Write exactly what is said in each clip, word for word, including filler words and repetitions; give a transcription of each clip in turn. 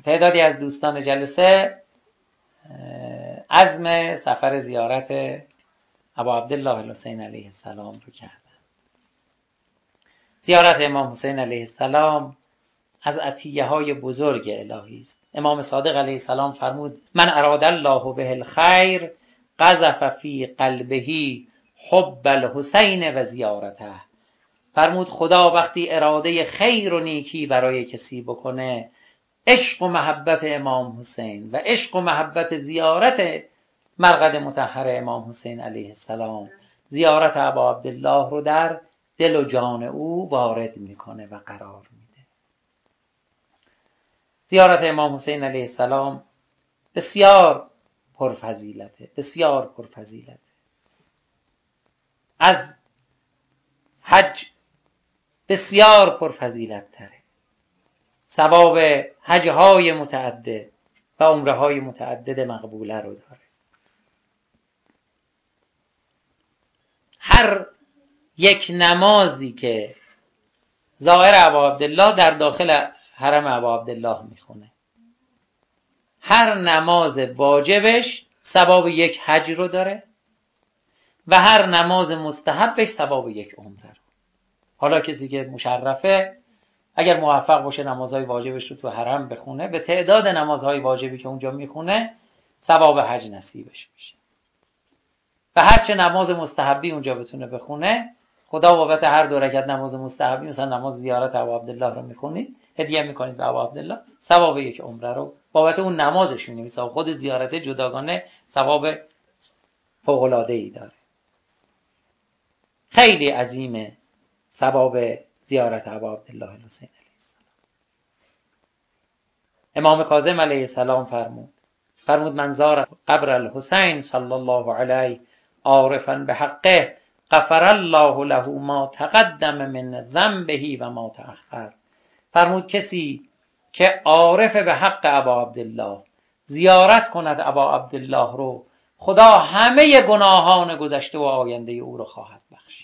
تعدادی از دوستان جلسه عزم سفر زیارت ابا عبدالله الحسین علیه السلام رو کردن. زیارت امام حسین علیه السلام از عطیه های بزرگ الهی است. امام صادق علیه السلام فرمود من اراد الله به الخیر قذف فی قلبه حب الحسین و زیارته. فرمود خدا وقتی اراده خیر و نیکی برای کسی بکنه، عشق و محبت امام حسین و عشق و محبت زیارت مرقد مطهر امام حسین علیه السلام، زیارت ابا عبدالله رو در دل و جان او وارد میکنه و قرار میده. زیارت امام حسین علیه السلام بسیار پرفضیلته، بسیار پرفضیلته. از حج بسیار پرفضیلت تره. ثواب حج‌های متعدد و عمره‌های متعدد مقبوله رو داره. هر یک نمازی که زائر ابا عبدالله در داخل حرم ابا عبدالله میخونه، هر نماز واجبش ثواب یک حج رو داره و هر نماز مستحبش ثواب یک عمره رو. حالا کسی که مشرفه اگر موفق باشه نمازهای واجبش رو تو حرم بخونه، به تعداد نمازهای واجبی که اونجا میخونه ثواب حج نصیبش میشه. و هرچه نماز مستحبی اونجا بتونه بخونه، خدا بابت هر دو رکعت نماز مستحبی، مثلا نماز زیارت ابا عبدالله رو میخونید، هدیه میکنید به ابا عبدالله، ثواب یک عمره رو بابت اون نمازش می‌نویسه. خود زیارت جداگانه ثواب فوق العاده ای داره. خیلی عظیمه ثواب زیارت ابا عبدالله الحسین علیه السلام. امام کاظم علیه السلام فرمود فرمود من زار قبر الحسین صلی الله علیه عارفا به حقه غفر الله له ما تقدم من ذنبه و ما تأخر. فرمود کسی که عارف به حق ابا عبدالله زیارت کند ابا عبدالله رو، خدا همه گناهان گذشته و آینده او رو خواهد بخشید.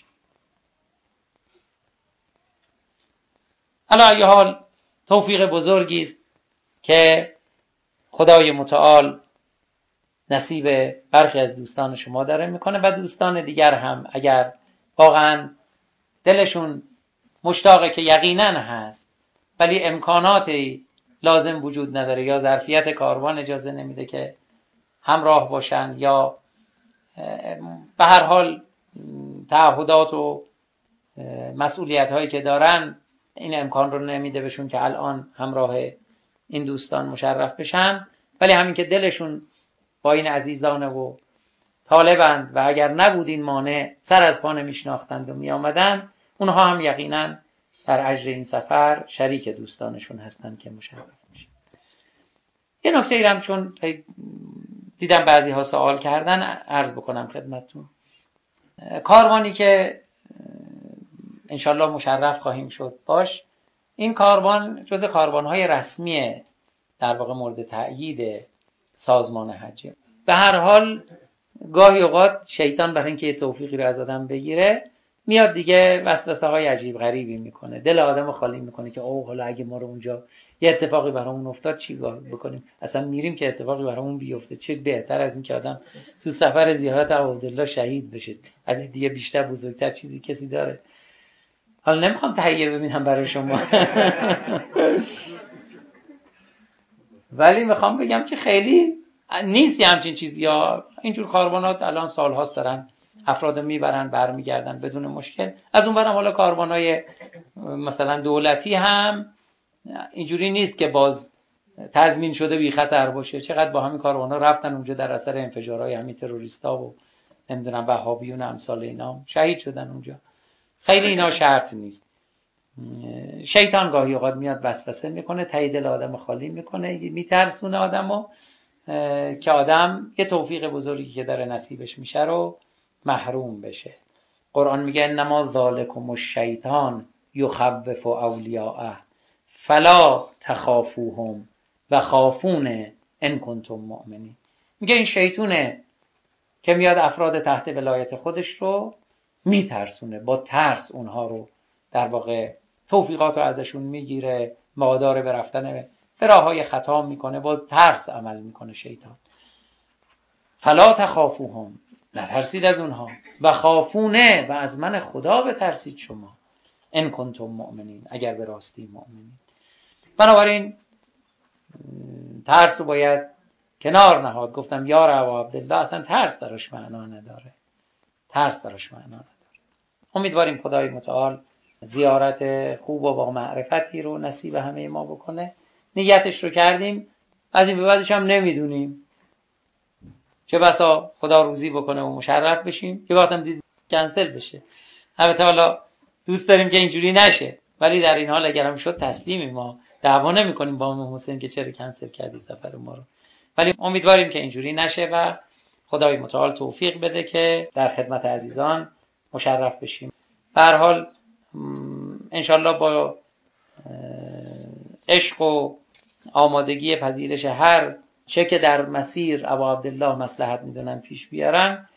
علی ای حال توفیق بزرگی است که خدای متعال نصیب برخی از دوستان شما داره میکنه و دوستان دیگر هم اگر واقعا دلشون مشتاقه، که یقینا هست، ولی امکاناتی لازم وجود نداره یا ظرفیت کاروان اجازه نمیده که همراه باشن، یا به هر حال تعهدات و مسئولیت هایی که دارن این امکان رو نمیده بهشون که الان همراه این دوستان مشرف بشن، ولی همین که دلشون با این عزیزانه و طالبند و اگر نبود این مانع سر از پا نمیشناختند و میامدن، اونها هم یقینا در اجر این سفر شریک دوستانشون هستن که مشرف میشن. یه نکته ایرم چون دیدم بعضی ها سوال کردن عرض بکنم خدمتتون. کاروانی که انشالله مشرف خواهیم شد باش، این کاروان جز کاروان‌های رسمی در واقع مورد تأیید سازمان حج. به هر حال گاهی اوقات شیطان برای اینکه توفیقی رو از آدم بگیره میاد دیگه وسوسه های عجیب غریبی میکنه، دل آدمو خالی میکنه که اوه حالا اگه ما رو اونجا یه اتفاقی برامون افتاد چی بکنیم؟ اصلا میریم که اتفاقی برامون بیفته، چه بهتر از این که آدم تو سفر زیارت عبدالله شهید بشه. از این دیگه بیشتر بزرگتر چیزی کسی داره؟ حالا نمیخوام تهیه ببینم برای شما ولی میخوام بگم که خیلی نیست همچین چیزی ها. اینجور کاروانات الان سالهاست دارن افراد میبرن برمیگردن بدون مشکل. از اون برم حالا کاروانای مثلا دولتی هم اینجوری نیست که باز تضمین شده بی خطر باشه. چقدر با همین کاروانا رفتن اونجا در اثر انفجارهای همین تروریستا و نمیدونم وهابیون امثال اینا شهید شدن اونجا. خیلی اینا شرط نیست. شیطان گاهی اوقات میاد وسوسه میکنه، ته دل آدم خالی میکنه، میترسونه آدمو که آدم یه توفیق بزرگی که داره نصیبش میشه رو محروم بشه. قرآن میگه انما ذالکم الشیطان یخوف اولیاءه فلا تخافوهم و خافون ان کنتم مؤمنین. میگه این شیطونه که میاد افراد تحت ولایت خودش رو میترسونه، با ترس اونها رو در واقع توفیقات رو ازشون میگیره، مادار به رفتن به راههای خطا میکنه، با ترس عمل میکنه شیطان. فلا تخافوهم، نترسید از اونها، و خافونه، و از من خدا بترسید شما، ان کنتم مؤمنین، اگر به راستی مؤمنین. بنابراین ترس رو باید کنار نهاد. گفتم یا ابا عبدالله اصلا ترس براش معنا نداره، ترس براش معنا نداره. امیدواریم خدای متعال زیارت خوب و با معرفتی رو نصیب همه ما بکنه. نیتش رو کردیم، از این به بعدش هم نمیدونیم، چه بسا خدا روزی بکنه و مشرف بشیم، یه وقت هم دید کنسل بشه. البته حالا دوست داریم که اینجوری نشه، ولی در این حال اگر هم شد تسلیمی، ما دعوا نمی کنیم با امام حسین که چرا کنسل کردی سفر ما رو، ولی امیدواریم که اینجوری نشه و خدای متعال توفیق بده که در خدمت عزیزان مشرف بشیم. به هر حال انشالله با عشق و آمادگی پذیرش هر چه که در مسیر ابا عبدالله مصلحت میدونن پیش بیارن،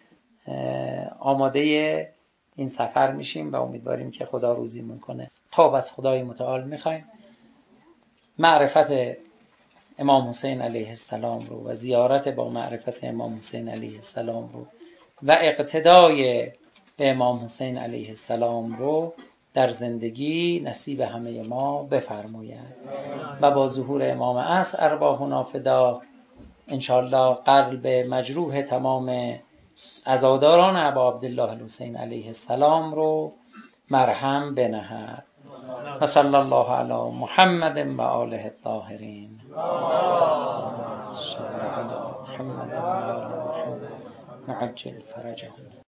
آماده این سفر میشیم و امیدواریم که خدا روزیمون کنه. خب از خدای متعال میخوایم معرفت امام حسین علیه السلام رو و زیارت با معرفت امام حسین علیه السلام رو و اقتدای به امام حسین علیه السلام رو در زندگی نصیب همه ما بفرماید و با ظهور امام عصر ارواحنا فدا انشاءالله قلب مجروح تمام عزاداران ابا عبدالله الحسین علیه السلام رو مرهم بنهد. و صلی الله علی محمد و آله الطاهرین. محمد و آل محمد عجل فرجهم.